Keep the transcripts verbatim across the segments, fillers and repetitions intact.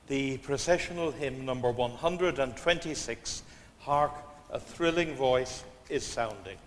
the processional hymn number one hundred twenty-six, Hark, a Thrilling Voice is Sounding.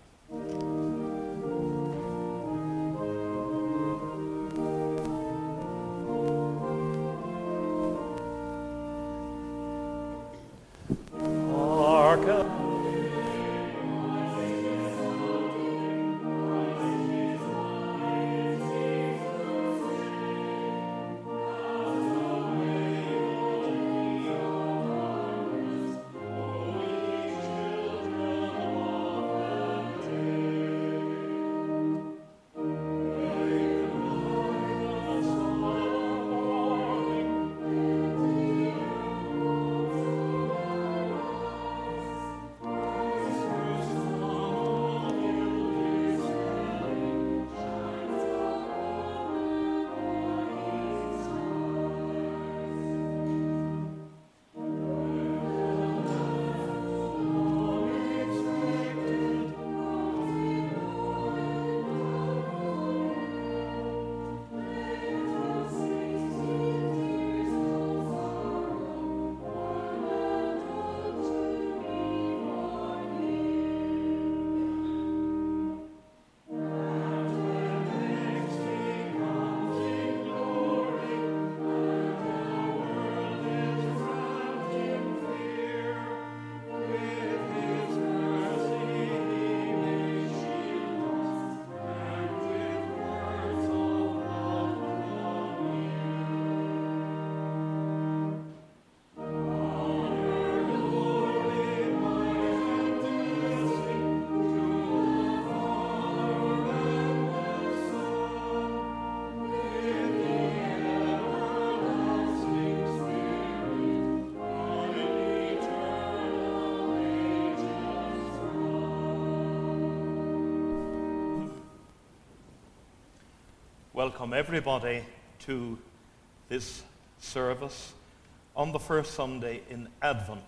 Welcome everybody to this service on the first Sunday in Advent.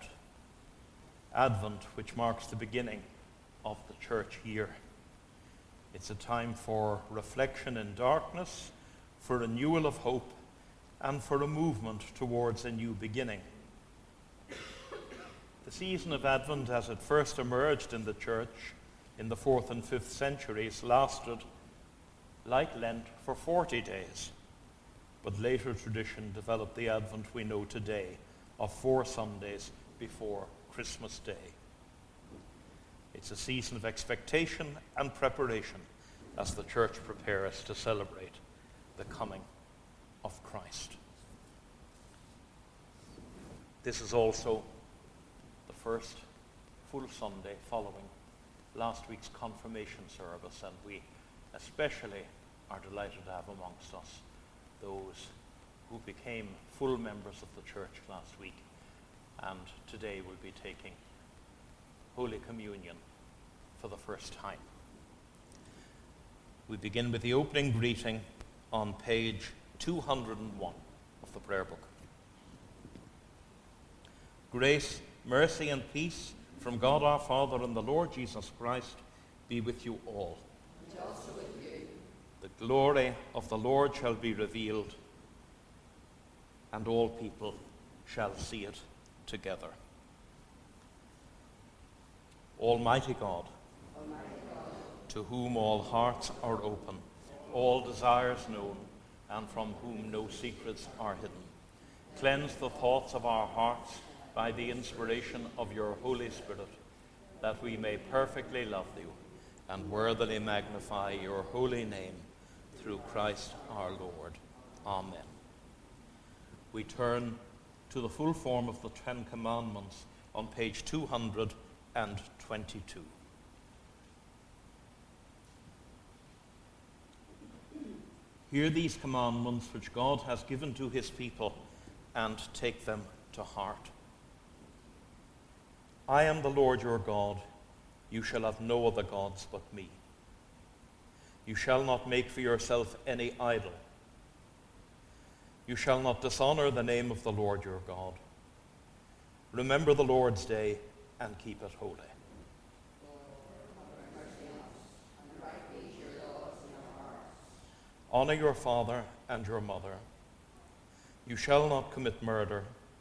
Advent, which marks the beginning of the church year. It's a time for reflection in darkness, for renewal of hope, and for a movement towards a new beginning. The season of Advent, as it first emerged in the church in the fourth and fifth centuries, lasted like Lent for forty days, but later tradition developed the Advent we know today of four Sundays before Christmas Day. It's a season of expectation and preparation as the church prepares to celebrate the coming of Christ. This is also the first full Sunday following last week's confirmation service, and we especially are delighted to have amongst us those who became full members of the church last week and today will be taking Holy Communion for the first time. We begin with the opening greeting on page two hundred one of the prayer book. Grace, mercy, and peace from God our Father and the Lord Jesus Christ be with you all. And also with you. The glory of the Lord shall be revealed, and all people shall see it together. Almighty God, Almighty God, to whom all hearts are open, all desires known, and from whom no secrets are hidden, cleanse the thoughts of our hearts by the inspiration of your Holy Spirit, that we may perfectly love you and worthily magnify your holy name through Christ our Lord. Amen. We turn to the full form of the Ten Commandments on page two hundred twenty-two. Hear these commandments which God has given to his people, and take them to heart. I am the Lord your God. You shall have no other gods but me. You shall not make for yourself any idol. You shall not dishonor the name of the Lord your God. Remember the Lord's day and keep it holy. Honor your father and your mother. You shall not commit murder.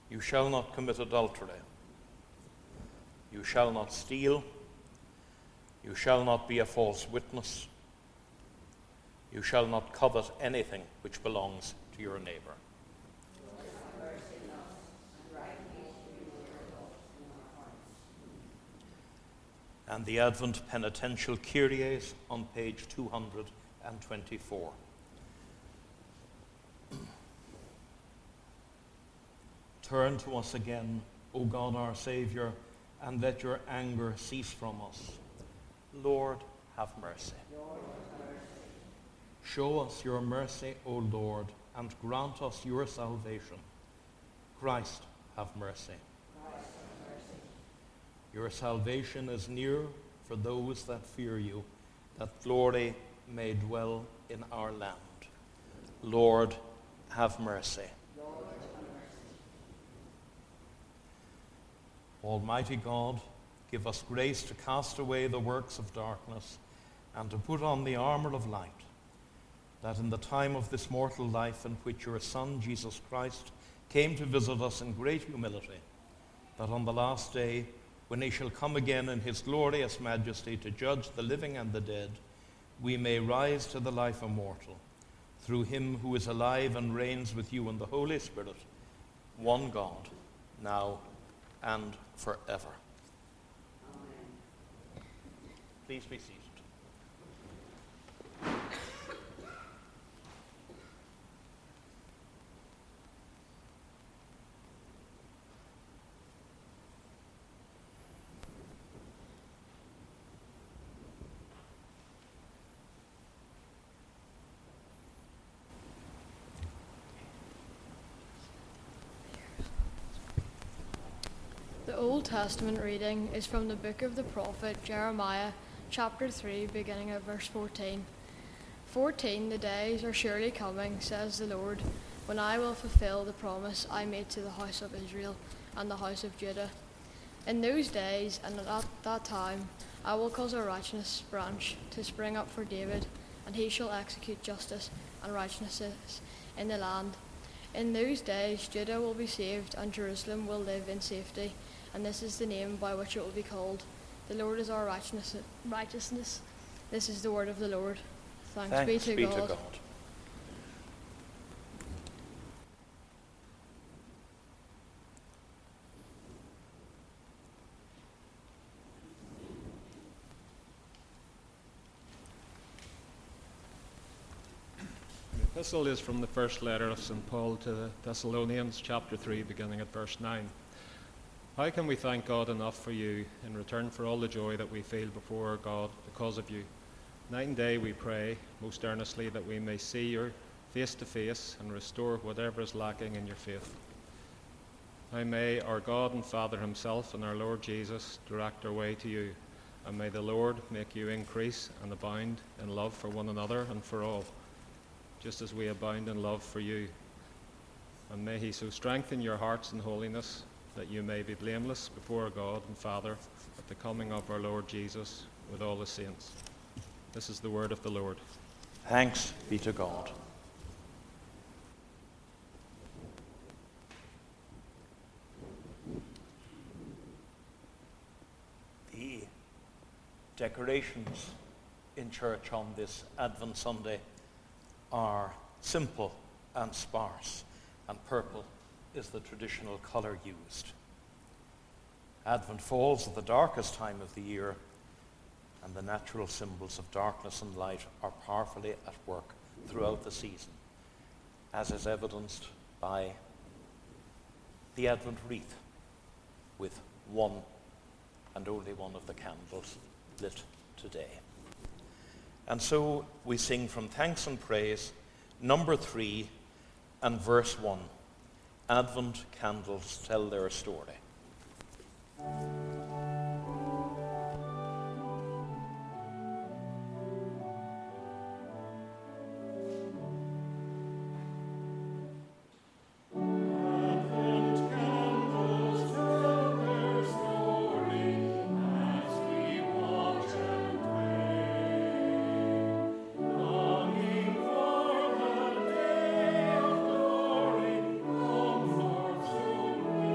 You shall not commit adultery. You shall not steal. You shall not be a false witness. You shall not covet anything which belongs to your neighbor. And the Advent Penitential Kyries on page two hundred twenty-four. Turn to us again, O God our Saviour, and let your anger cease from us. Lord, have mercy. Lord, have mercy. Show us your mercy, O Lord, and grant us your salvation. Christ, have mercy. Christ, have mercy. Your salvation is near for those that fear you, that glory may dwell in our land. Lord, have mercy. Lord, have mercy. Almighty God, give us grace to cast away the works of darkness and to put on the armor of light, that in the time of this mortal life in which your Son, Jesus Christ, came to visit us in great humility, that on the last day, when he shall come again in his glorious majesty to judge the living and the dead, we may rise to the life immortal, through him who is alive and reigns with you in the Holy Spirit, one God, now and forever. Amen. Please be seated. The Old Testament reading is from the book of the prophet Jeremiah, chapter three, beginning at verse fourteen. fourteen The days are surely coming, says the Lord, when I will fulfill the promise I made to the house of Israel and the house of Judah. In those days and at that time I will cause a righteous branch to spring up for David, and he shall execute justice and righteousness in the land. In those days Judah will be saved, and Jerusalem will live in safety. And this is the name by which it will be called: The Lord is our righteousness. righteousness. This is the word of the Lord. Thanks, Thanks be, to, be God. to God. The epistle is from the first letter of Saint Paul to the Thessalonians, chapter three, beginning at verse nine. How can we thank God enough for you in return for all the joy that we feel before our God because of you? Night and day we pray most earnestly that we may see you face to face and restore whatever is lacking in your faith. Now may our God and Father himself and our Lord Jesus direct our way to you, and may the Lord make you increase and abound in love for one another and for all, just as we abound in love for you. And may he so strengthen your hearts in holiness that you may be blameless before God and Father at the coming of our Lord Jesus with all the saints. This is the word of the Lord. Thanks be to God. The decorations in church on this Advent Sunday are simple and sparse, and purple is the traditional colour used. Advent falls at the darkest time of the year, and the natural symbols of darkness and light are powerfully at work throughout the season, as is evidenced by the Advent wreath, with one and only one of the candles lit today. And so we sing from Thanks and Praise, number three and verse one. Advent candles tell their story. Come forth to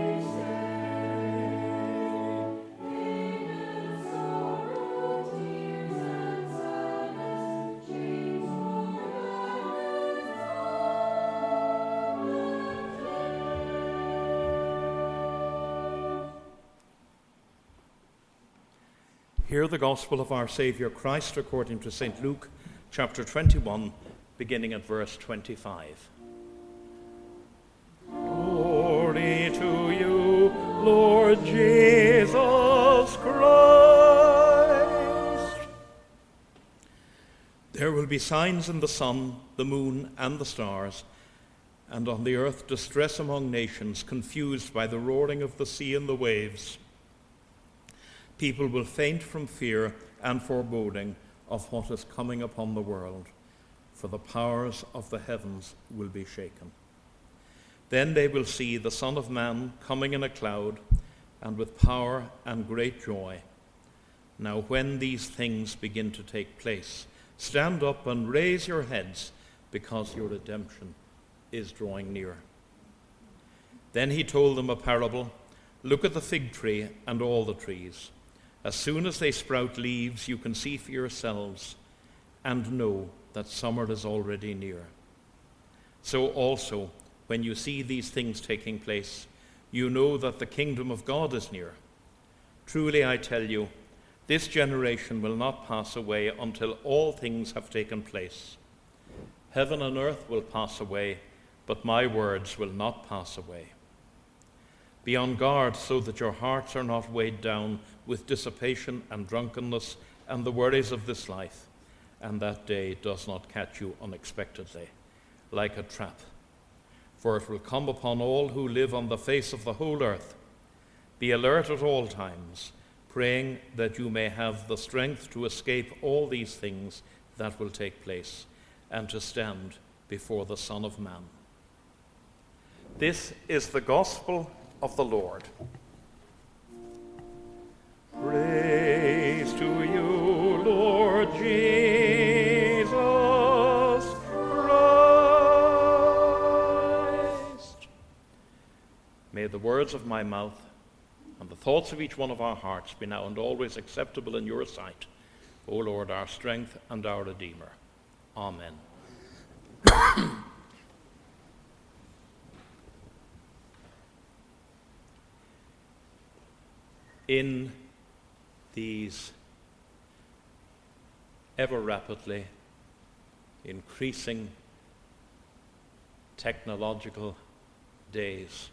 Hear the gospel of our Saviour Christ according to Saint Luke, chapter twenty-one, beginning at verse twenty-five. Glory to you, Lord Jesus Christ. There will be signs in the sun, the moon, and the stars, and on the earth distress among nations, confused by the roaring of the sea and the waves. People will faint from fear and foreboding of what is coming upon the world, for the powers of the heavens will be shaken. Then they will see the Son of Man coming in a cloud, and with power and great joy. Now when these things begin to take place, stand up and raise your heads, because your redemption is drawing near. Then he told them a parable. Look at the fig tree and all the trees. As soon as they sprout leaves, you can see for yourselves and know that summer is already near. So also, when you see these things taking place, you know that the kingdom of God is near. Truly I tell you, this generation will not pass away until all things have taken place. Heaven and earth will pass away, but my words will not pass away. Be on guard so that your hearts are not weighed down with dissipation and drunkenness and the worries of this life, and that day does not catch you unexpectedly, like a trap. For it will come upon all who live on the face of the whole earth. Be alert at all times, praying that you may have the strength to escape all these things that will take place, and to stand before the Son of Man. This is the gospel of the Lord. Praise to you, Lord Jesus Christ. May the words of my mouth and the thoughts of each one of our hearts be now and always acceptable in your sight, O Lord, our strength and our Redeemer. Amen. In these ever rapidly increasing technological days,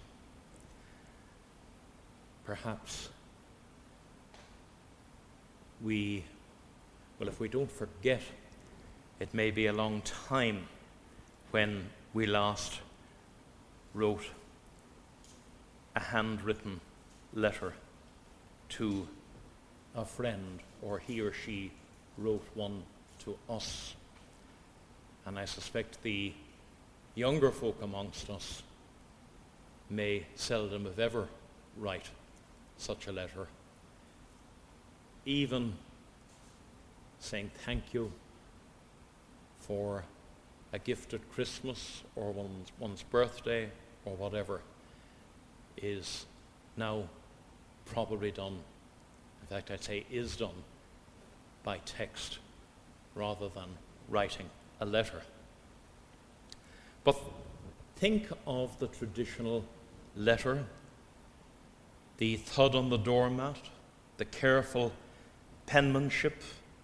perhaps we, well, if we don't forget, it may be a long time when we last wrote a handwritten letter to a friend, or he or she wrote one to us. And I suspect the younger folk amongst us may seldom, if ever, write such a letter. Even saying thank you for a gift at Christmas or one's, one's birthday or whatever is now probably done, in fact I'd say is done, by text rather than writing a letter. But think of the traditional letter, the thud on the doormat, the careful penmanship,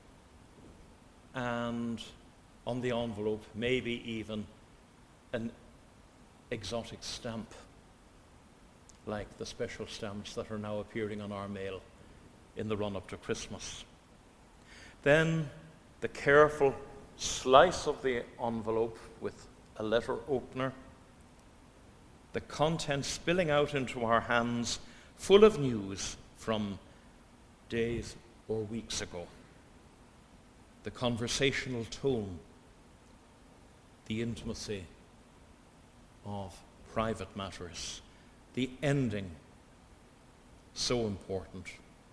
and on the envelope maybe even an exotic stamp, like the special stamps that are now appearing on our mail in the run-up to Christmas. Then the careful slice of the envelope with a letter opener, the contents spilling out into our hands full of news from days or weeks ago, the conversational tone, the intimacy of private matters, the ending, so important.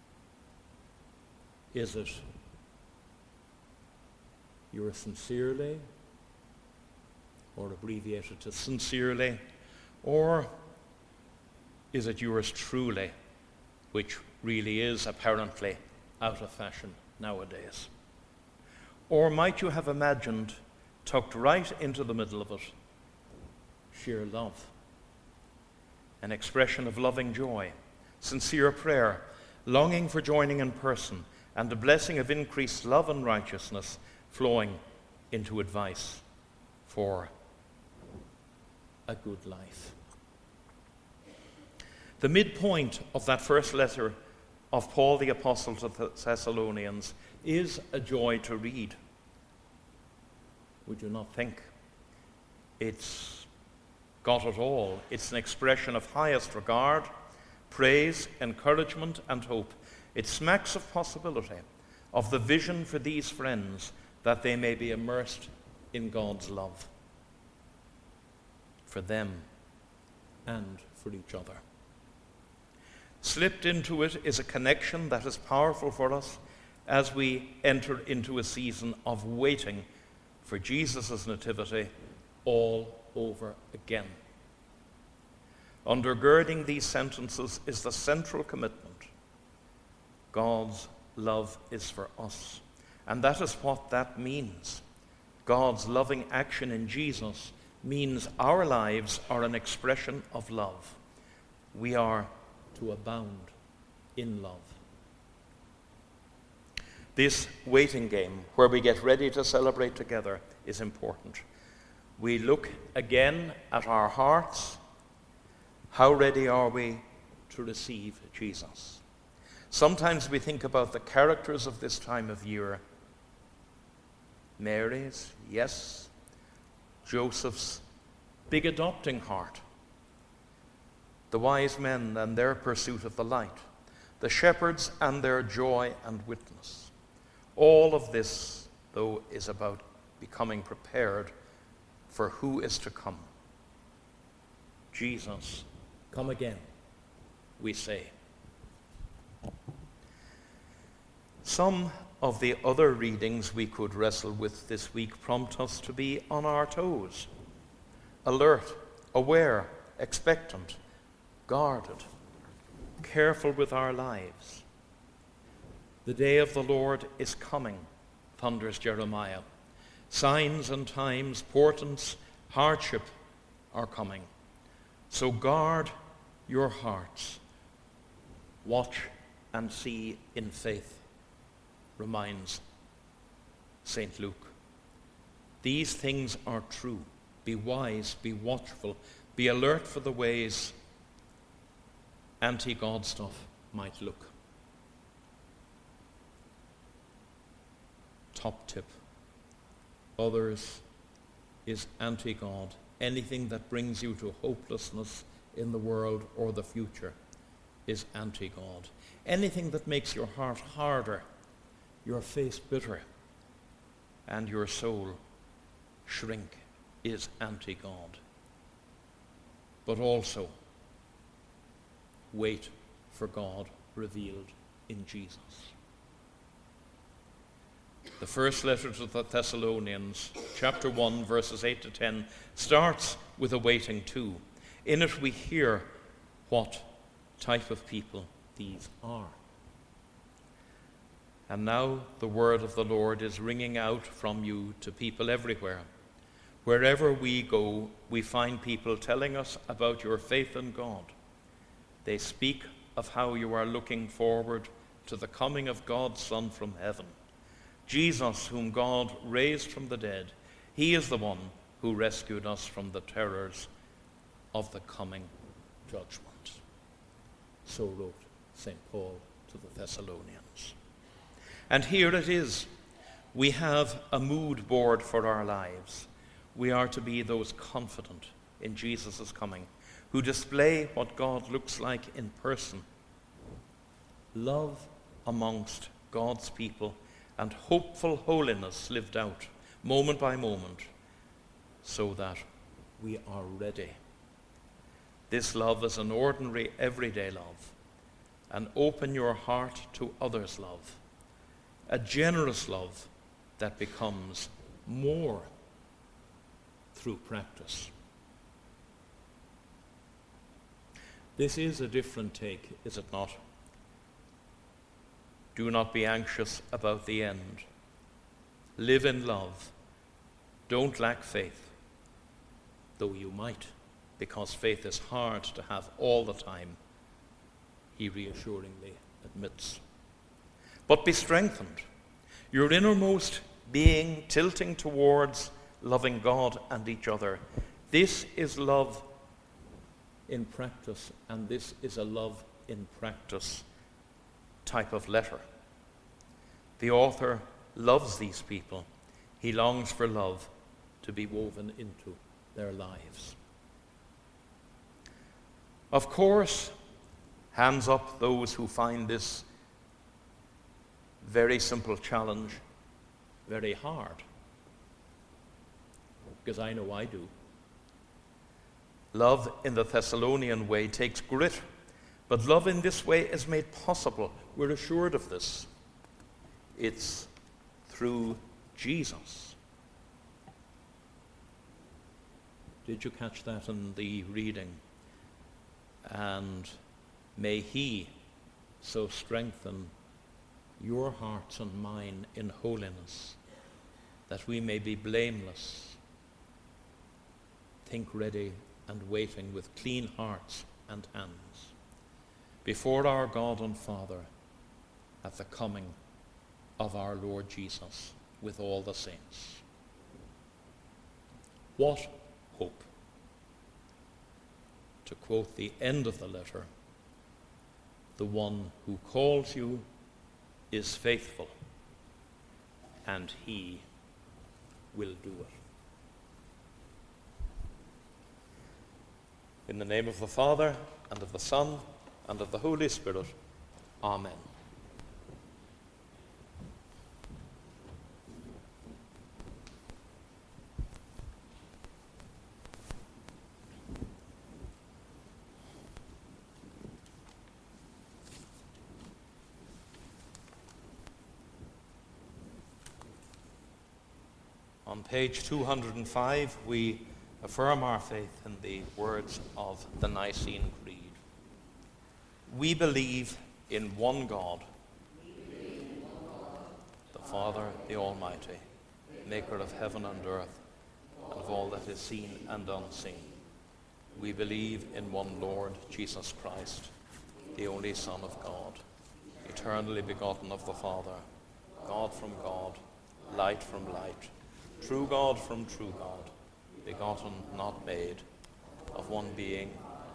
Is it yours sincerely, or abbreviated to sincerely, or is it yours truly, which really is apparently out of fashion nowadays? Or might you have imagined, tucked right into the middle of it, sheer love, an expression of loving joy, sincere prayer, longing for joining in person, and the blessing of increased love and righteousness flowing into advice for a good life. The midpoint of that first letter of Paul the Apostle to the Thessalonians is a joy to read. Would you not think? It's got it all. It's an expression of highest regard, praise, encouragement, and hope. It smacks of possibility, of the vision for these friends that they may be immersed in God's love for them and for each other. Slipped into it is a connection that is powerful for us as we enter into a season of waiting for Jesus' nativity all over again. Undergirding these sentences is the central commitment. God's love is for us. And that is what that means. God's loving action in Jesus means our lives are an expression of love. We are to abound in love. This waiting game, where we get ready to celebrate together, is important. We look again at our hearts. How ready are we to receive Jesus? Sometimes we think about the characters of this time of year. Mary's, yes. Joseph's big adopting heart. The wise men and their pursuit of the light. The shepherds and their joy and witness. All of this, though, is about becoming prepared for who is to come. Jesus, come again, we say. Some of the other readings we could wrestle with this week prompt us to be on our toes, alert, aware, expectant, guarded, careful with our lives. The day of the Lord is coming, thunders Jeremiah. Signs and times, portents, hardship are coming. So guard your hearts. Watch and see in faith, reminds Saint Luke. These things are true. Be wise, be watchful, be alert for the ways anti-God stuff might look. Top tip. Others is anti-God. Anything that brings you to hopelessness in the world or the future is anti-God. Anything that makes your heart harder, your face bitter, and your soul shrink is anti-God. But also, wait for God revealed in Jesus. The first letter to the Thessalonians, chapter one, verses eight to ten, starts with a waiting too. In it we hear what type of people these are. And now the word of the Lord is ringing out from you to people everywhere. Wherever we go, we find people telling us about your faith in God. They speak of how you are looking forward to the coming of God's Son from heaven. Jesus, whom God raised from the dead, he is the one who rescued us from the terrors of the coming judgment. So wrote Saint Paul to the Thessalonians. And here it is. We have a mood board for our lives. We are to be those confident in Jesus' coming, who display what God looks like in person. Love amongst God's people and hopeful holiness lived out moment by moment, so that we are ready. This love is an ordinary, everyday love, an open your heart to others' love, a generous love that becomes more through practice. This is a different take, is it not? Do not be anxious about the end. Live in love. Don't lack faith, though you might, because faith is hard to have all the time, he reassuringly admits. But be strengthened, your innermost being tilting towards loving God and each other. This is love in practice, and this is a love in practice type of letter. The author loves these people. He longs for love to be woven into their lives. Of course, hands up those who find this very simple challenge very hard. Because I know I do. Love in the Thessalonian way takes grit, but love in this way is made possible. We're assured of this. It's through Jesus. Did you catch that in the reading? And may He so strengthen your hearts and mine in holiness, that we may be blameless, think ready and waiting with clean hearts and hands before our God and Father at the coming of our Lord Jesus with all the saints. What hope! To quote the end of the letter, the one who calls you is faithful, and He will do it. In the name of the Father, and of the Son, and of the Holy Spirit. Amen. On page two hundred five, we affirm our faith in the words of the Nicene Creed. We believe in one God, the Father, the Almighty, maker of heaven and earth, and of all that is seen and unseen. We believe in one Lord, Jesus Christ, the only Son of God, eternally begotten of the Father, God from God, light from light, true God from true God, begotten, not made, of one being,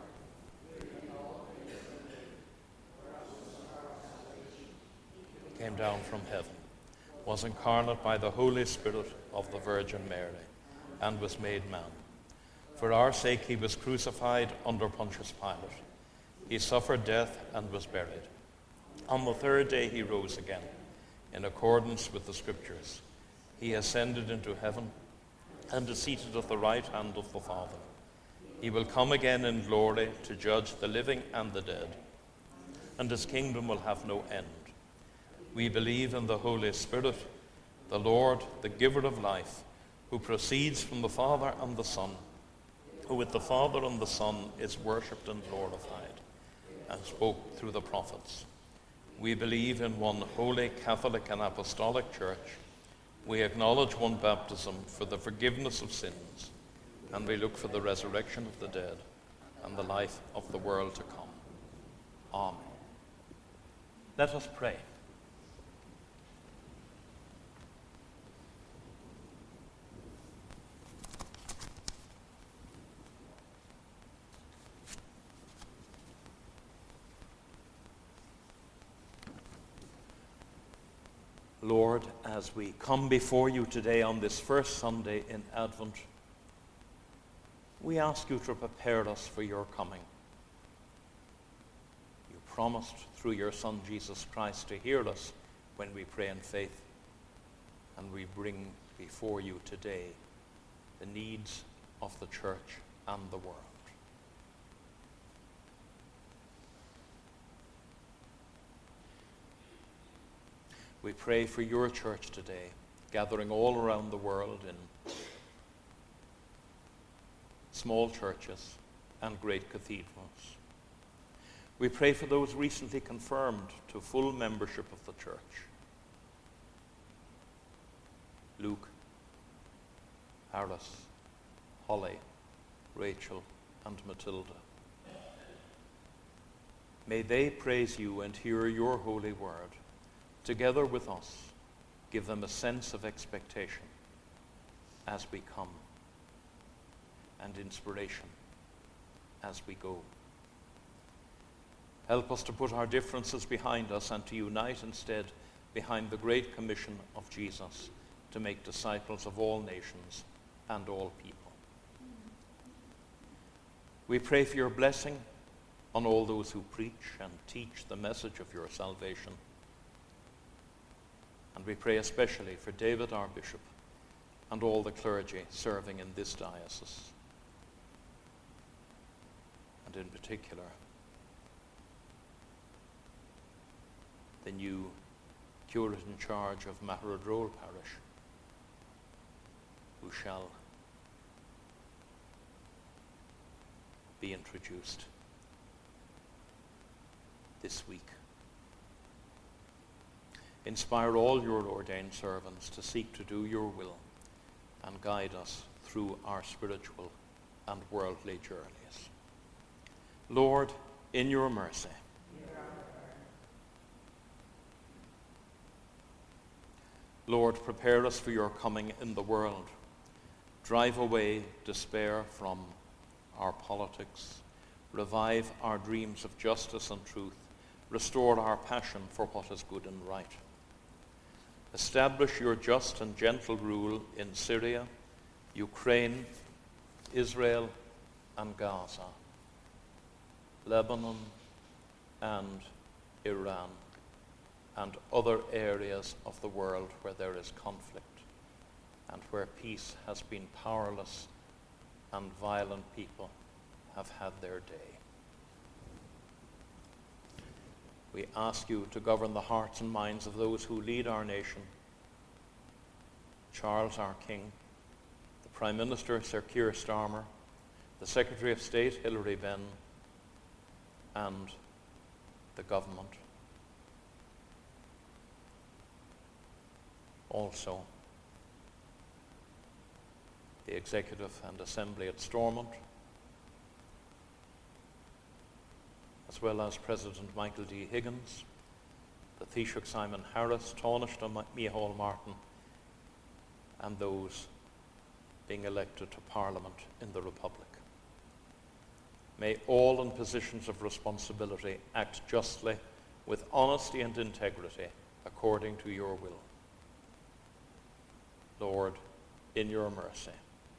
came down from heaven, was incarnate by the Holy Spirit of the Virgin Mary, and was made man. For our sake he was crucified under Pontius Pilate. He suffered death and was buried. On the third day he rose again, in accordance with the Scriptures. He ascended into heaven and is seated at the right hand of the Father. He will come again in glory to judge the living and the dead, and his kingdom will have no end. We believe in the Holy Spirit, the Lord, the giver of life, who proceeds from the Father and the Son, who with the Father and the Son is worshipped and glorified, and spoke through the prophets. We believe in one holy, Catholic and Apostolic Church. We acknowledge one baptism for the forgiveness of sins, and we look for the resurrection of the dead and the life of the world to come. Amen. Let us pray. Lord, as we come before you today on this first Sunday in Advent, we ask you to prepare us for your coming. You promised through your Son Jesus Christ to hear us when we pray in faith, and we bring before you today the needs of the church and the world. We pray for your church today, gathering all around the world in small churches and great cathedrals. We pray for those recently confirmed to full membership of the church. Luke, Harris, Holly, Rachel, and Matilda. May they praise you and hear your holy word, together with us, give them a sense of expectation as we come, and inspiration as we go. Help us to put our differences behind us and to unite instead behind the great commission of Jesus to make disciples of all nations and all people. We pray for your blessing on all those who preach and teach the message of your salvation. And we pray especially for David, our bishop, and all the clergy serving in this diocese. And in particular, the new curate in charge of Maharodrole Parish, who shall be introduced this week. Inspire all your ordained servants to seek to do your will and guide us through our spiritual and worldly journeys. Lord, in your mercy, Lord, prepare us for your coming in the world. Drive away despair from our politics. Revive our dreams of justice and truth. Restore our passion for what is good and right. Establish your just and gentle rule in Syria, Ukraine, Israel, and Gaza, Lebanon, and Iran, and other areas of the world where there is conflict and where peace has been powerless and violent people have had their day. We ask you to govern the hearts and minds of those who lead our nation. Charles, our King, the Prime Minister, Sir Keir Starmer, the Secretary of State, Hilary Benn, and the government. Also, the Executive and Assembly at Stormont, as well as President Michael D. Higgins, the Taoiseach Simon Harris, Taoiseach Micheál Martin, and those being elected to Parliament in the Republic. May all in positions of responsibility act justly, with honesty and integrity, according to your will. Lord, in your mercy.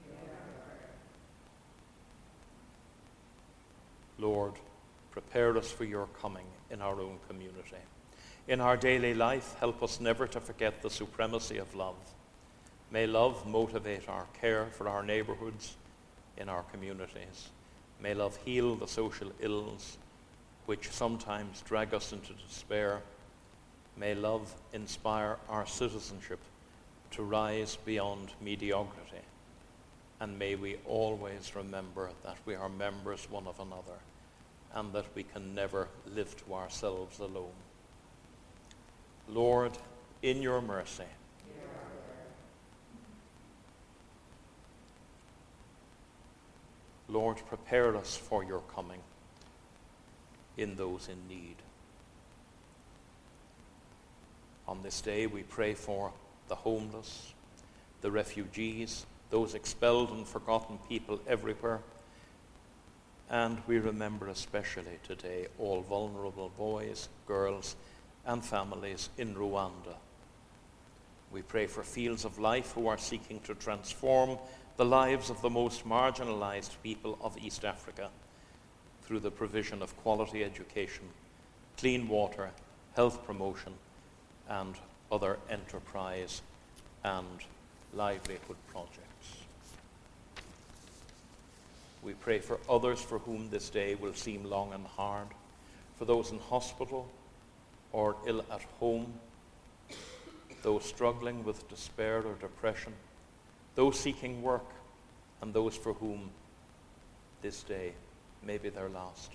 Lord, prepare us for your coming in our own community. In our daily life, help us never to forget the supremacy of love. May love motivate our care for our neighborhoods in our communities. May love heal the social ills which sometimes drag us into despair. May love inspire our citizenship to rise beyond mediocrity. And may we always remember that we are members one of another and that we can never live to ourselves alone. Lord, in your mercy, Lord, prepare us for your coming in those in need. On this day, we pray for the homeless, the refugees, those expelled and forgotten people everywhere. And we remember especially today all vulnerable boys, girls, and families in Rwanda. We pray for Fields of Life who are seeking to transform the lives of the most marginalized people of East Africa through the provision of quality education, clean water, health promotion, and other enterprise and livelihood projects. We pray for others for whom this day will seem long and hard, for those in hospital or ill at home, those struggling with despair or depression, those seeking work, and those for whom this day may be their last.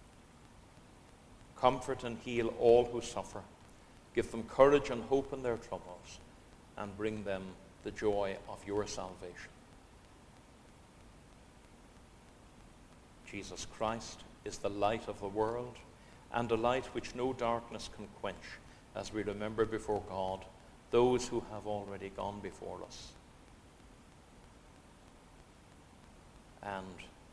Comfort and heal all who suffer. Give them courage and hope in their troubles, and bring them the joy of your salvation. Jesus Christ is the light of the world, and a light which no darkness can quench. as we remember before God those who have already gone before us. And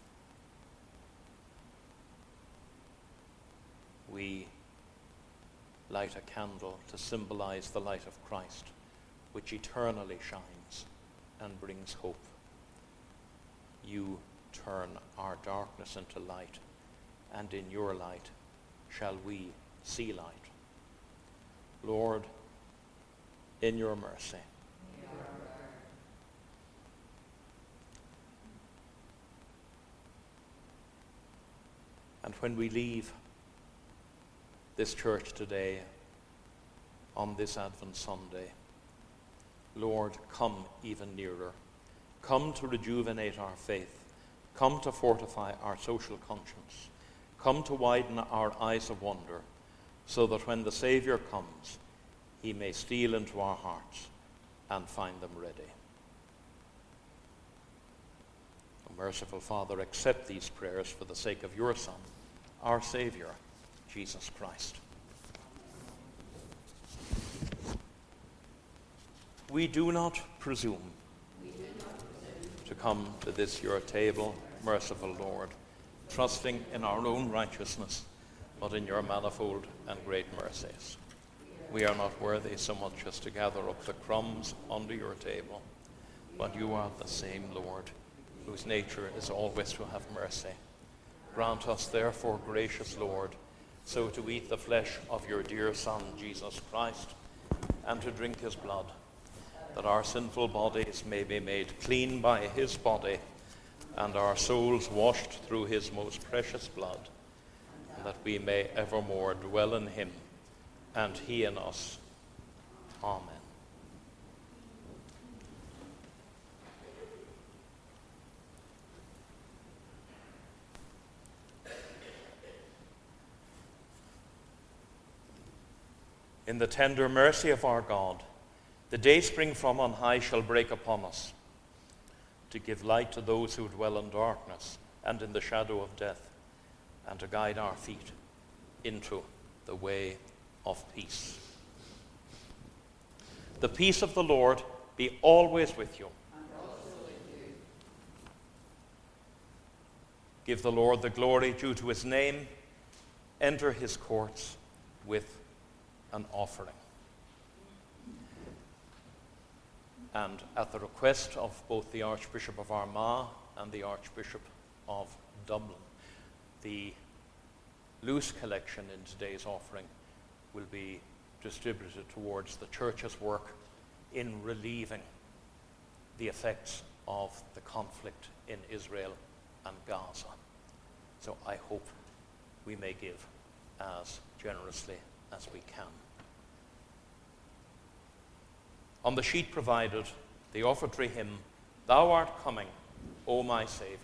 we light a candle to symbolize the light of Christ, which eternally shines and brings hope. You turn our darkness into light, and in your light shall we see light. Lord, in your mercy, and when we leave this church today on this Advent Sunday, Lord, come even nearer. Come to rejuvenate our faith. Come to fortify our social conscience. Come to widen our eyes of wonder, so that when the Saviour comes, he may steal into our hearts and find them ready. O merciful Father, accept these prayers for the sake of your Son, our Saviour, Jesus Christ. We do not presume to come to this your table, merciful Lord, trusting in our own righteousness, but in your manifold and great mercies. We are not worthy so much as to gather up the crumbs under your table, but you are the same Lord, whose nature is always to have mercy. Grant us, therefore, gracious Lord, so to eat the flesh of your dear Son, Jesus Christ, and to drink his blood, that our sinful bodies may be made clean by his body, and our souls washed through his most precious blood, and that we may evermore dwell in him, and he in us. Amen. In the tender mercy of our God, the dayspring from on high shall break upon us, to give light to those who dwell in darkness and in the shadow of death, and to guide our feet into the way of peace. The peace of the Lord be always with you. And also with you. Give the Lord the glory due to his name. Enter his courts with an offering. And at the request of both the Archbishop of Armagh and the Archbishop of Dublin, the loose collection in today's offering will be distributed towards the Church's work in relieving the effects of the conflict in Israel and Gaza. So I hope we may give as generously as we can. On the sheet provided, the offertory hymn, Thou art coming, O my Saviour.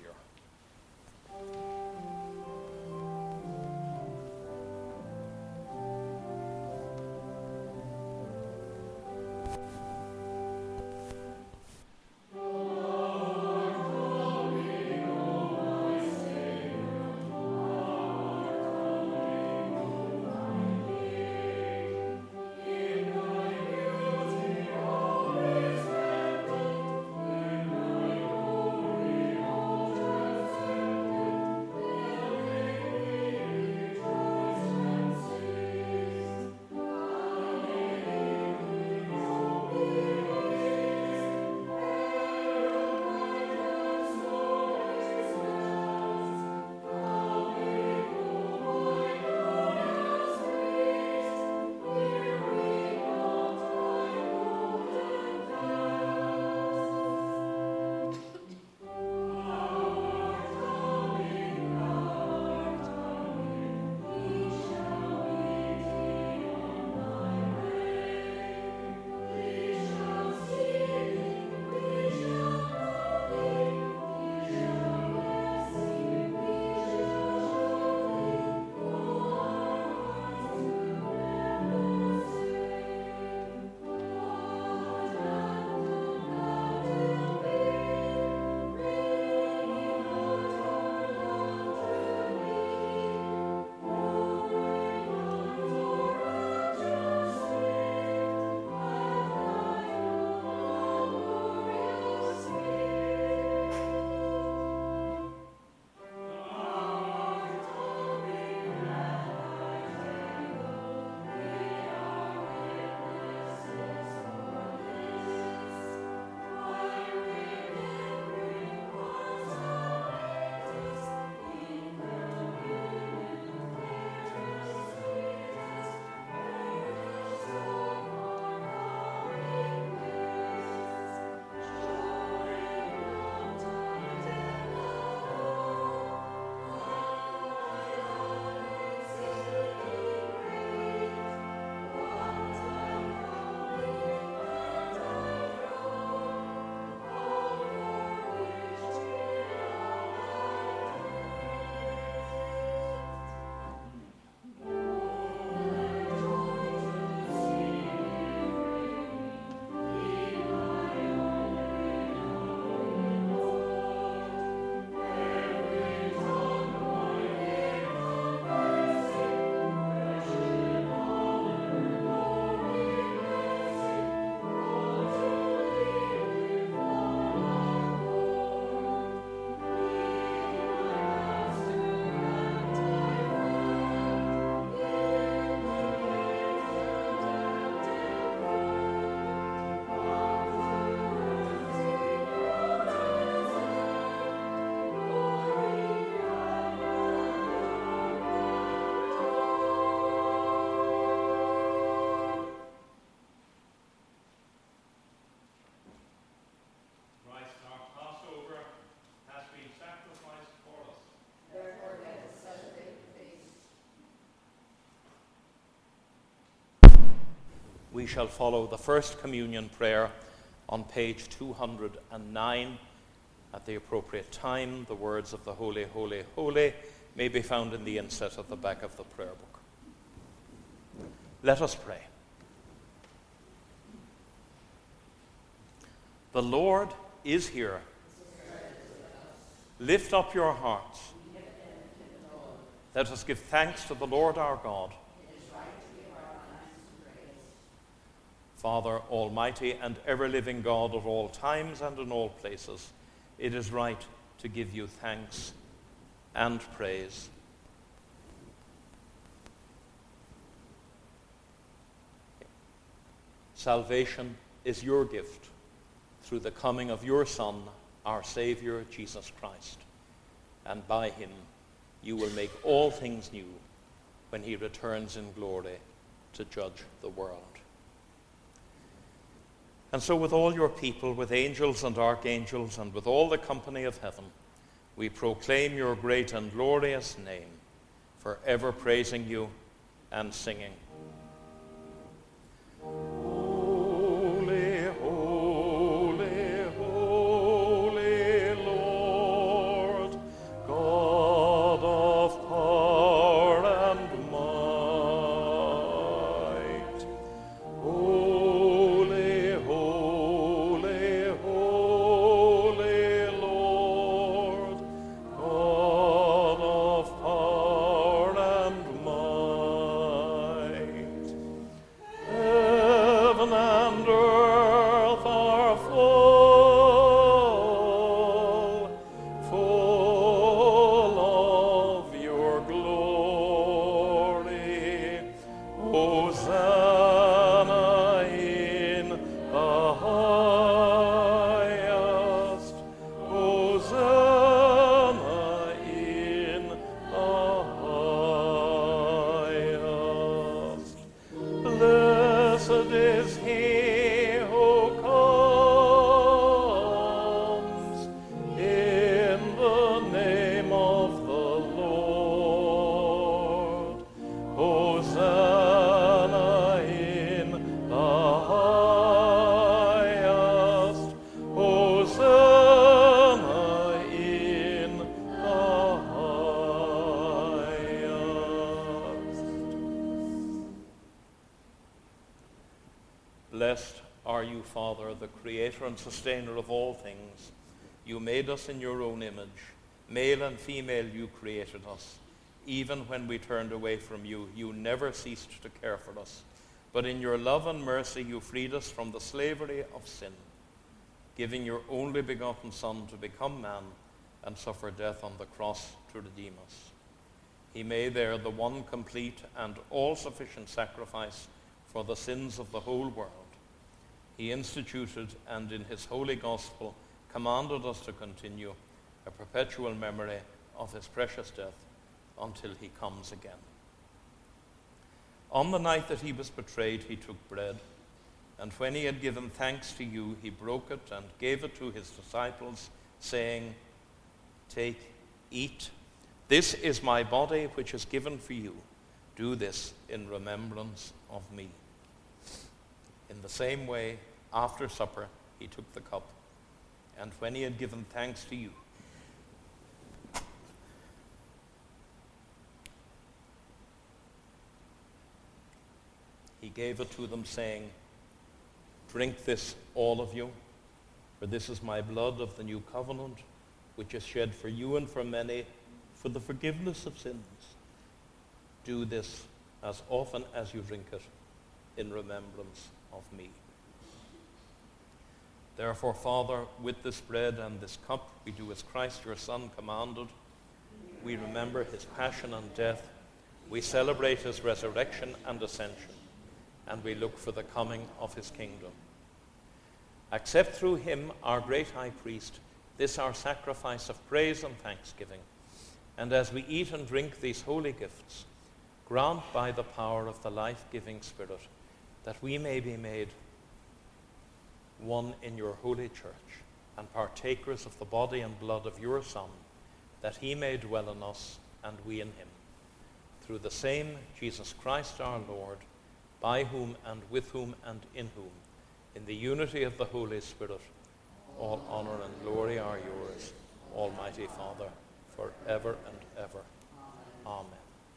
we shall follow the First Communion prayer on page two hundred nine. At the appropriate time, the words of the Holy, Holy, Holy may be found in the inset at the back of the prayer book. Let us pray. The Lord is here. Lift up your hearts. Let us give thanks to the Lord our God. Father, almighty and ever-living God of all times and in all places, it is right to give you thanks and praise. Salvation is your gift through the coming of your Son, our Savior, Jesus Christ. And by him you will make all things new when he returns in glory to judge the world. And so with all your people, with angels and archangels, and with all the company of heaven, we proclaim your great and glorious name, forever praising you and singing. Holy, holy, holy Lord, God of power and might. Holy, holy, holy Lord, God of power and might. Heaven and earth are full, full of your glory. Hosanna in the highest. Hosanna in the highest. Blessed is he who comes in the name of the Lord. Hosanna in the highest. Hosanna in the highest. Blessed are you, Father, the creator and sustainer of all things. You made us in your own image. Male and female you created us. Even when we turned away from you, you never ceased to care for us. But in your love and mercy you freed us from the slavery of sin, giving your only begotten Son to become man and suffer death on the cross to redeem us. He made there the one complete and all-sufficient sacrifice for the sins of the whole world. He instituted and in his holy gospel commanded us to continue a perpetual memory of his precious death until he comes again. On the night that he was betrayed, he took bread, and when he had given thanks to you, he broke it and gave it to his disciples, saying, "Take, eat. This is my body, which is given for you. Do this in remembrance of me." In the same way, after supper, he took the cup, and when he had given thanks to you, he gave it to them, saying, "Drink this, all of you, for this is my blood of the new covenant, which is shed for you and for many for the forgiveness of sins. Do this as often as you drink it in remembrance of me." Therefore, Father, with this bread and this cup, we do as Christ your Son commanded. We remember his passion and death. We celebrate his resurrection and ascension, and we look for the coming of his kingdom. Accept through him, our great high priest, this our sacrifice of praise and thanksgiving. And as we eat and drink these holy gifts, grant by the power of the life-giving Spirit that we may be made one in your holy church and partakers of the body and blood of your Son, that he may dwell in us and we in him. Through the same Jesus Christ our Lord, by whom and with whom and in whom, in the unity of the Holy Spirit, all honor and glory are yours, Almighty Father, forever and ever. Amen.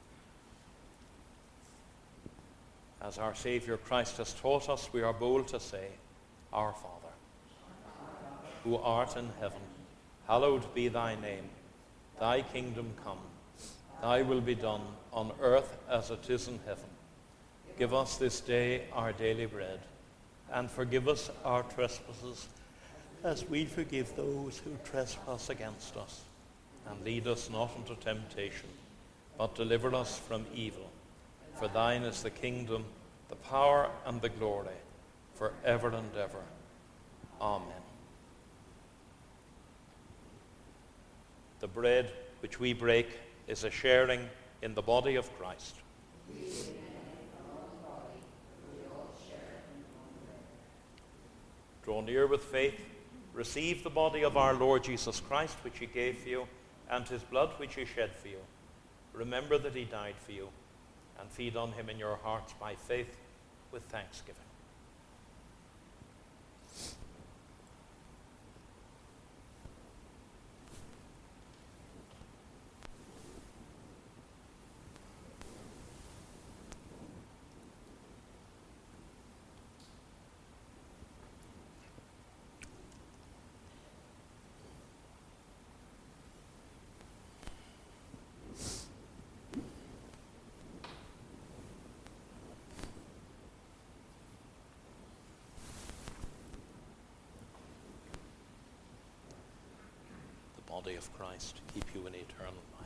As our Saviour Christ has taught us, we are bold to say, Our Father, who art in heaven, hallowed be thy name. Thy kingdom come. Thy will be done on earth as it is in heaven. Give us this day our daily bread, and forgive us our trespasses, as we forgive those who trespass against us. And lead us not into temptation, but deliver us from evil. For thine is the kingdom, the power, and the glory, for ever and ever. Amen. The bread which we break is a sharing in the body of Christ. Draw near with faith, receive the body of our Lord Jesus Christ, which he gave for you, and his blood, which he shed for you. Remember that he died for you, and feed on him in your hearts by faith with thanksgiving. Body of Christ, keep you in eternal life.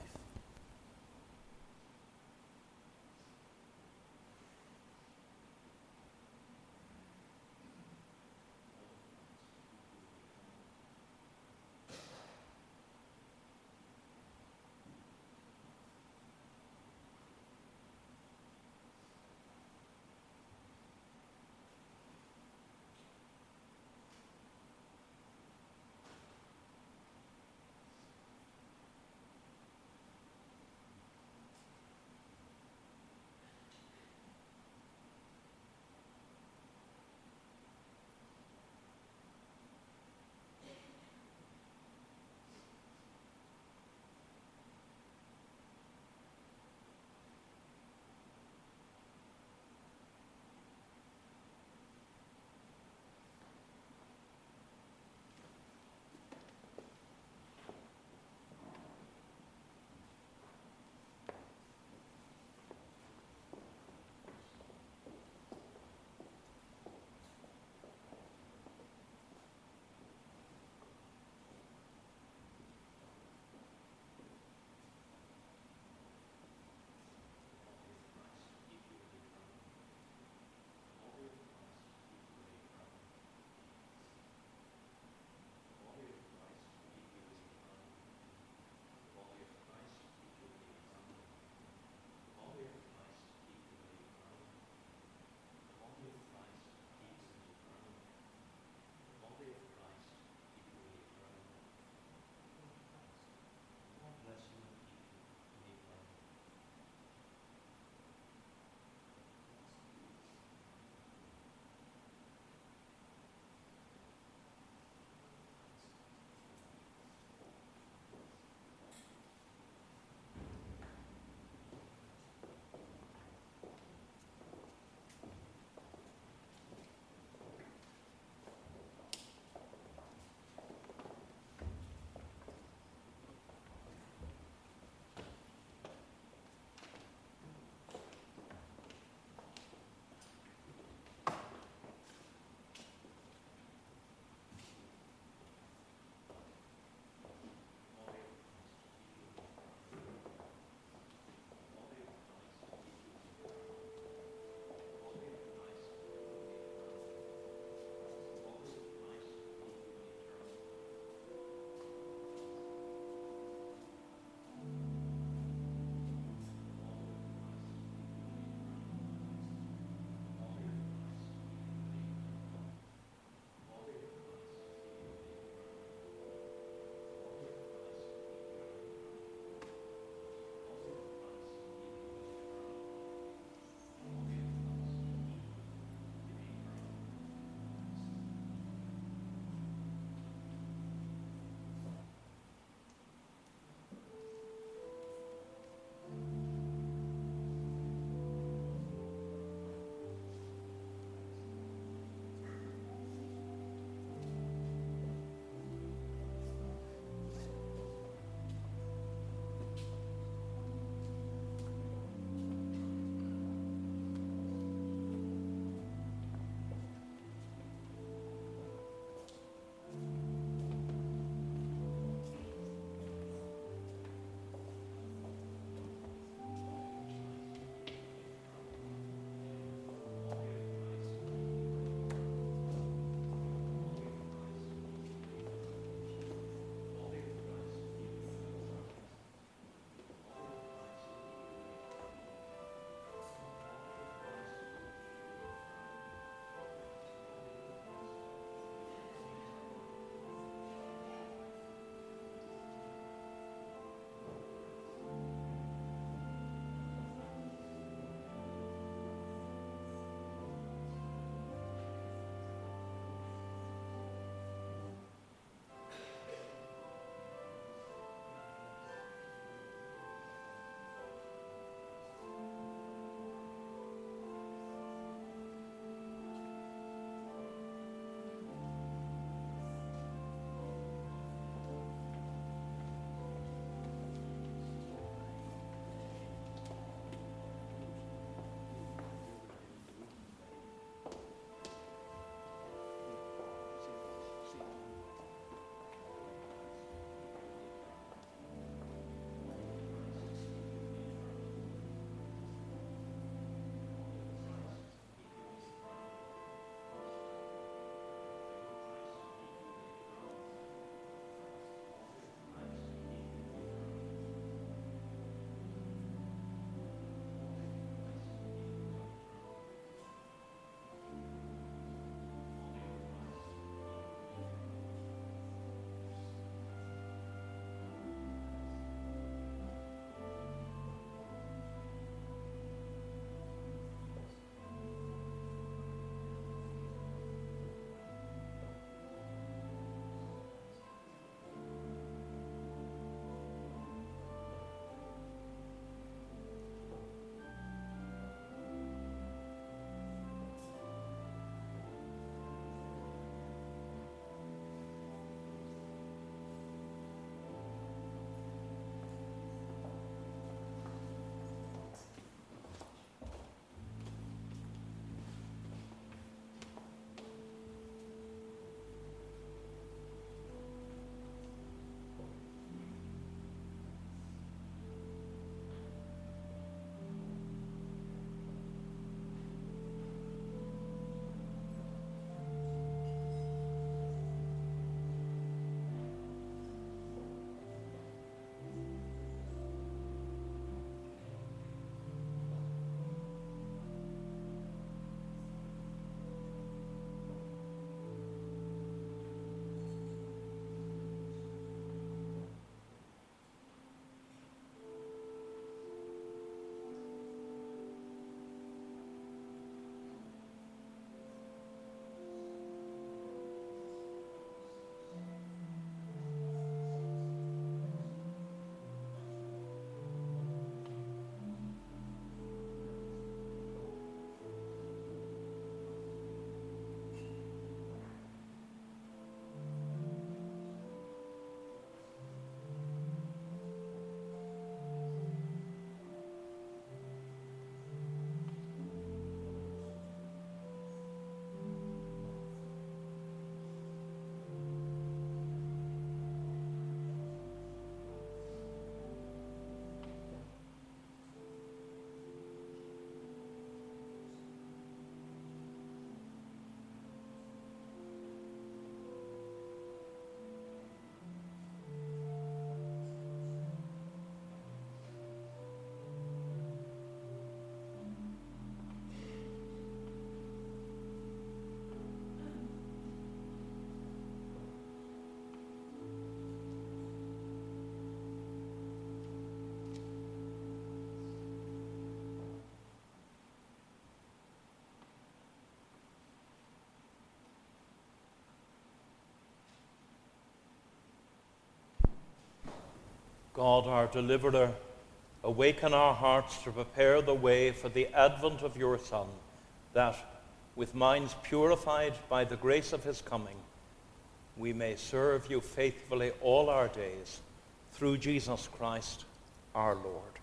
God, our deliverer, awaken our hearts to prepare the way for the advent of your Son, that, with minds purified by the grace of his coming, we may serve you faithfully all our days, through Jesus Christ our Lord.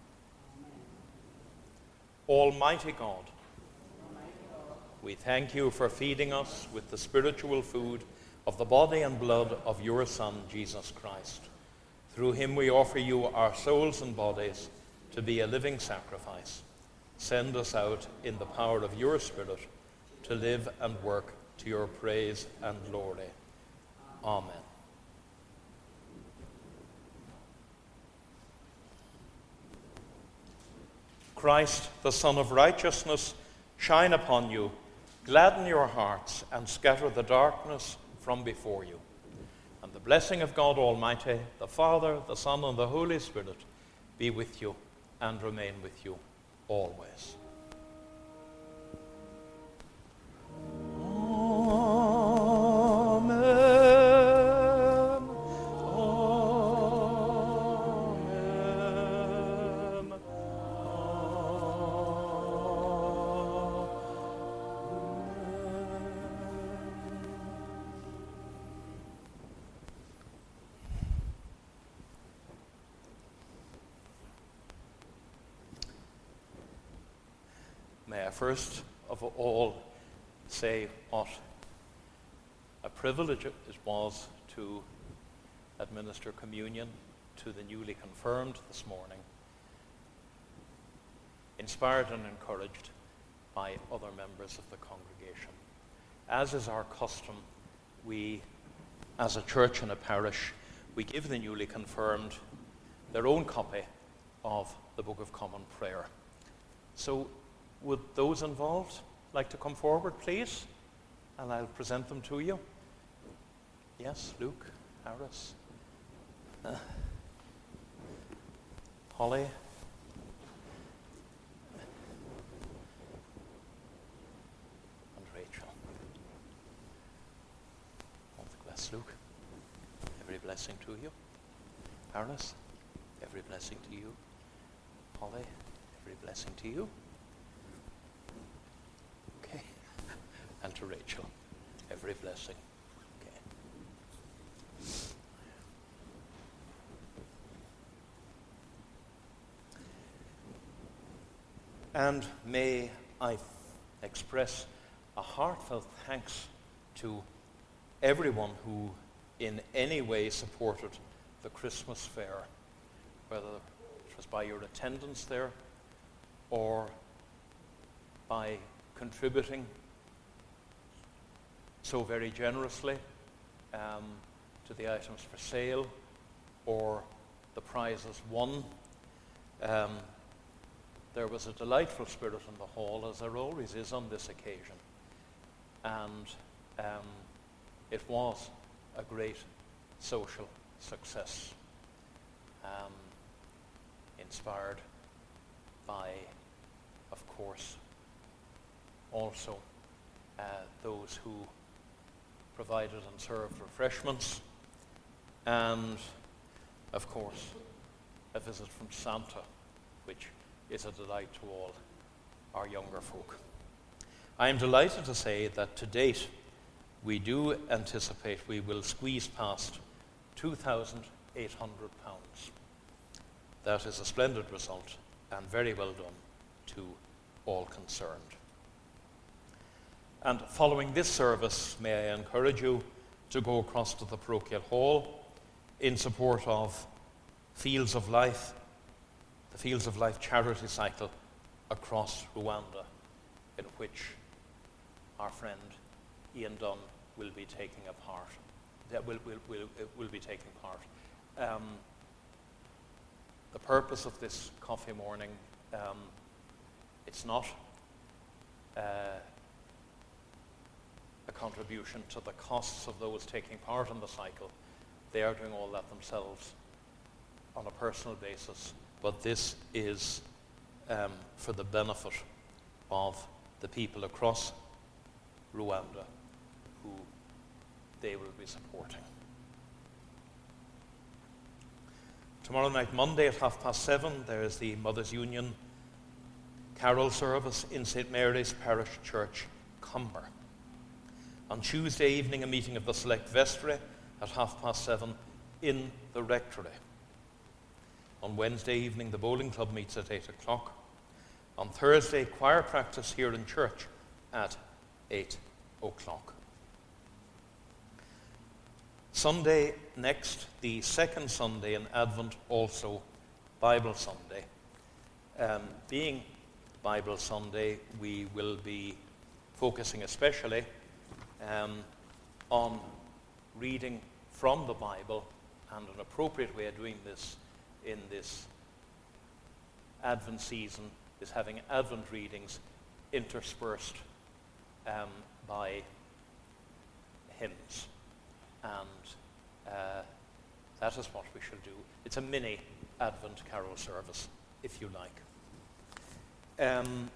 Almighty God, we thank you for feeding us with the spiritual food of the body and blood of your Son, Jesus Christ. Through him we offer you our souls and bodies to be a living sacrifice. Send us out in the power of your Spirit to live and work to your praise and glory. Amen. Christ, the Son of righteousness, shine upon you, gladden your hearts, and scatter the darkness from before you. And the blessing of God Almighty, the Father, the Son, and the Holy Spirit be with you and remain with you always. May I first of all say what a privilege it was to administer communion to the newly confirmed this morning, inspired and encouraged by other members of the congregation. As is our custom, we, as a church and a parish, we give the newly confirmed their own copy of the Book of Common Prayer. So would those involved like to come forward, please? And I'll present them to you. Yes, Luke, Harris, uh, Holly, and Rachel. All the best, Luke. Every blessing to you. Harris, every blessing to you. Holly, every blessing to you. And to Rachel, every blessing. Okay. And may I express a heartfelt thanks to everyone who in any way supported the Christmas fair, whether it was by your attendance there or by contributing so very generously um, to the items for sale or the prizes won. Um, there was a delightful spirit in the hall, as there always is on this occasion. And um, it was a great social success, um, inspired by, of course, also uh, those who provided and served refreshments, and, of course, a visit from Santa, which is a delight to all our younger folk. I am delighted to say that to date, we do anticipate we will squeeze past two thousand eight hundred pounds. That is a splendid result and very well done to all concerned. And following this service, may I encourage you to go across to the parochial hall in support of Fields of Life, the Fields of Life charity cycle across Rwanda, in which our friend Ian Dunn will be taking a part. That will, will, will, will be taking part. Um, the purpose of this coffee morning, um, it's not uh, a contribution to the costs of those taking part in the cycle. They are doing all that themselves on a personal basis, but this is um, for the benefit of the people across Rwanda who they will be supporting. tomorrow night, Monday at half past seven, there is the Mothers Union carol service in Saint Mary's Parish Church, Cumber. On Tuesday evening, a meeting of the Select Vestry at half past seven in the Rectory. On Wednesday evening, the bowling club meets at eight o'clock. On Thursday, choir practice here in church at eight o'clock. Sunday next, the second Sunday in Advent, also Bible Sunday. Um, being Bible Sunday, we will be focusing especially um, on reading from the Bible, and an appropriate way of doing this in this Advent season is having Advent readings interspersed um, by hymns. And uh, that is what we shall do. It's a mini Advent carol service, if you like. Um,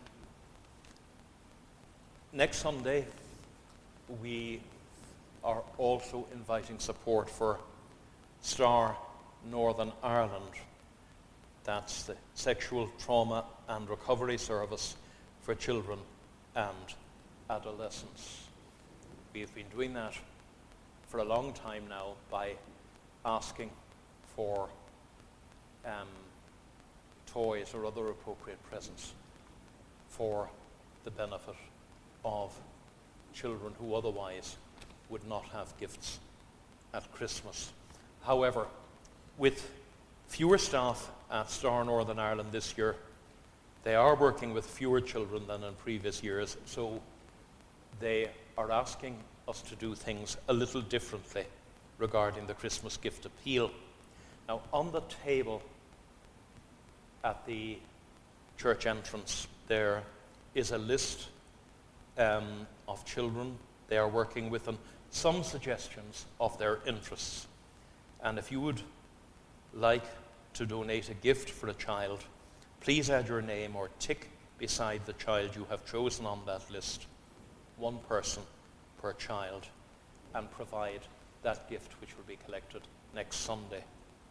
next Sunday, we are also inviting support for STAR Northern Ireland. That's the Sexual Trauma and Recovery Service for children and adolescents. We have been doing that for a long time now by asking for um, toys or other appropriate presents for the benefit of children who otherwise would not have gifts at Christmas. However, with fewer staff at STAR Northern Ireland this year, they are working with fewer children than in previous years, so they are asking us to do things a little differently regarding the Christmas gift appeal. Now, on the table at the church entrance, there is a list um, of children they are working with and some suggestions of their interests. And if you would like to donate a gift for a child, please add your name or tick beside the child you have chosen on that list, one person per child, and provide that gift which will be collected next Sunday.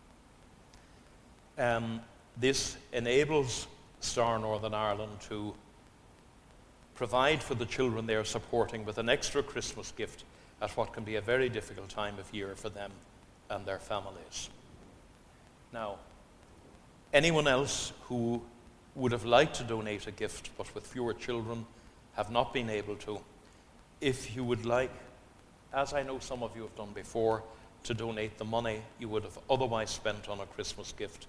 Um, this enables STAR Northern Ireland to provide for the children they are supporting with an extra Christmas gift at what can be a very difficult time of year for them and their families. Now, anyone else who would have liked to donate a gift but with fewer children have not been able to, if you would like, as I know some of you have done before, to donate the money you would have otherwise spent on a Christmas gift,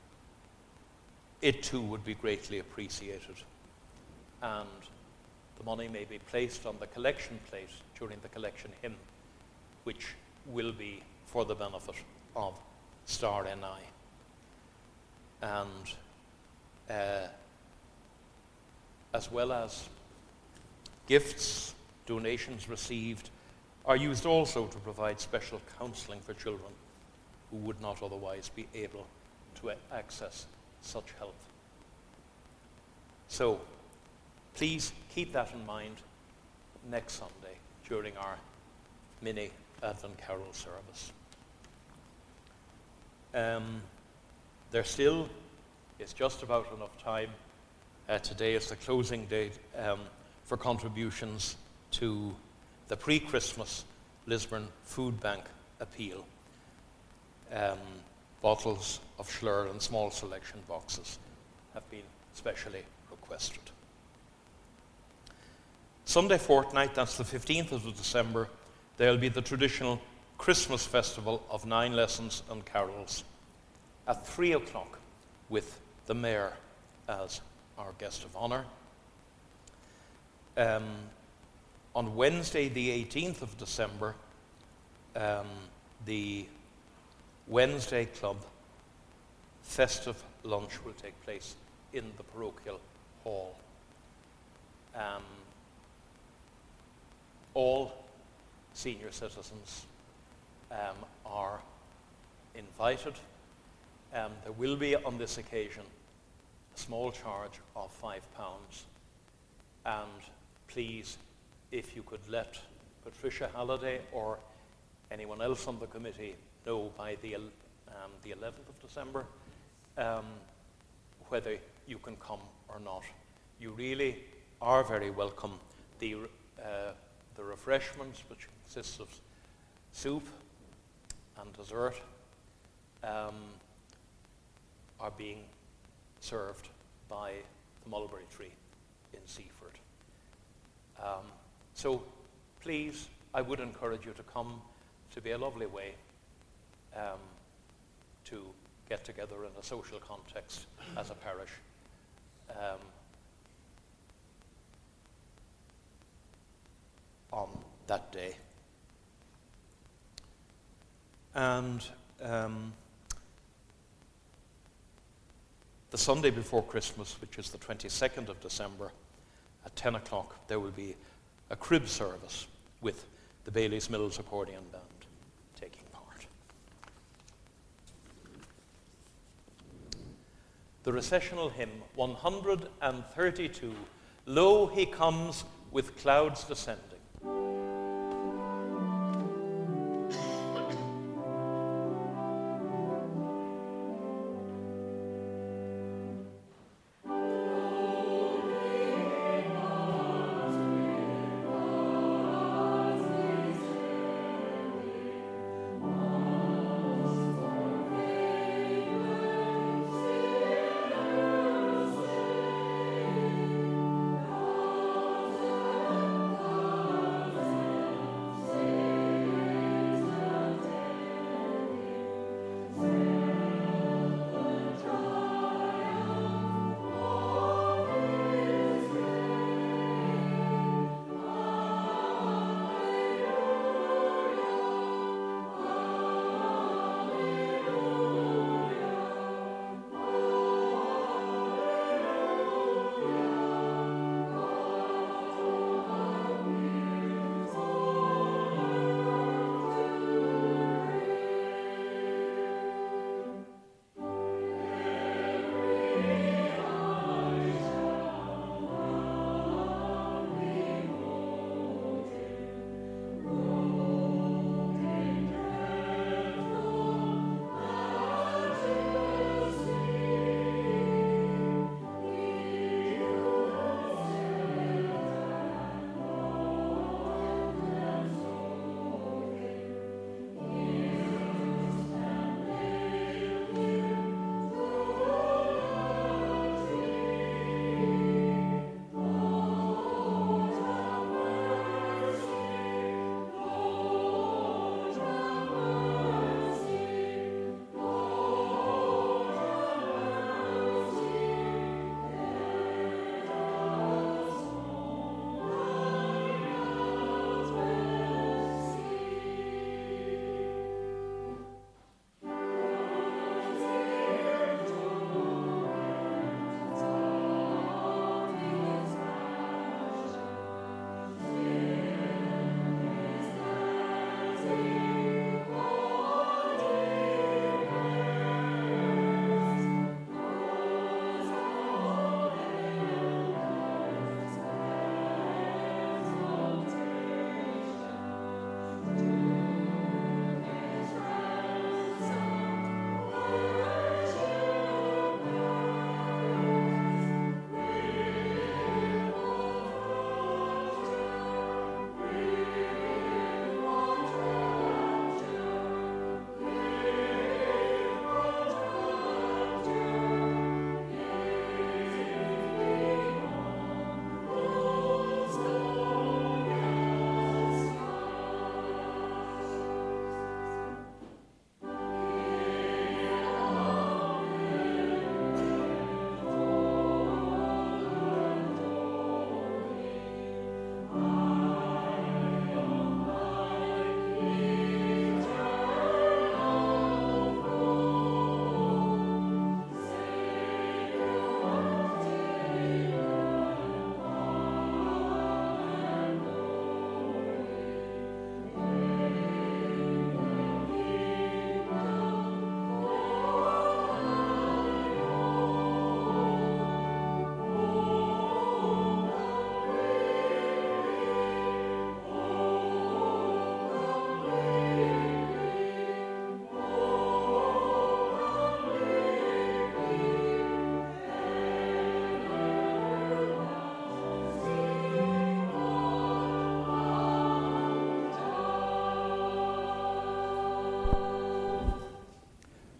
it too would be greatly appreciated. And the money may be placed on the collection plate during the collection hymn, which will be for the benefit of STAR N I. And uh, as well as gifts, donations received are used also to provide special counselling for children who would not otherwise be able to access such help. So, please keep that in mind next Sunday during our mini Advent Carol service. Um, there still is just about enough time. Uh, today is the closing date um, for contributions to the pre-Christmas Lisburn Food Bank appeal. Um, bottles of Schlur and small selection boxes have been specially requested. Sunday fortnight, that's the fifteenth of December, there will be the traditional Christmas festival of nine lessons and carols at three o'clock with the Mayor as our guest of honour. Um, on Wednesday, the eighteenth of December, um, the Wednesday Club festive lunch will take place in the parochial hall. Um, all senior citizens um, are invited. Um, there will be on this occasion a small charge of five pounds. And please, if you could let Patricia Halliday or anyone else on the committee know by the um, the eleventh of December, um, whether you can come or not. You really are very welcome. The, uh, the refreshments, which consists of soup and dessert, um, are being served by the Mulberry Tree in Seaford. Um, so please, I would encourage you to come. To be a lovely way um, to get together in a social context as a parish. Um, on that day. And um, the Sunday before Christmas, which is the twenty-second of December, at ten o'clock, there will be a crib service with the Bailey's Mills Accordion Band taking part. The recessional hymn one hundred thirty-two, Lo, he comes with clouds descending. Oh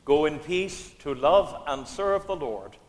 Go in peace to love and serve the Lord.